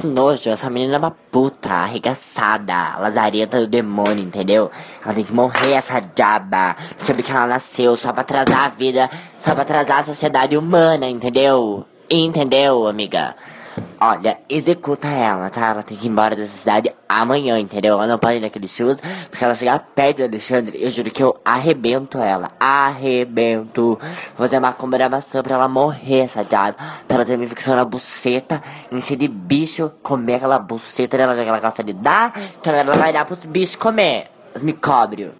Que nojo, essa menina é uma puta, arregaçada, lazarenta do demônio, entendeu? Ela tem que morrer, essa diaba. Sabe que ela nasceu só pra atrasar a vida, só pra atrasar a sociedade humana, entendeu? Entendeu, amiga? Olha, executa ela, tá? Ela tem que ir embora dessa cidade amanhã, entendeu? Ela não pode ir naquele shows, porque ela chegar perto do Alexandre, eu juro que eu arrebento ela. Arrebento. Vou fazer uma comemoração pra ela morrer, essa diaba. Pra ela ter uma infecção na buceta, encher de bicho, comer aquela buceta dela que ela gosta de dar, então ela vai dar pros bichos comer. Os micóbrios.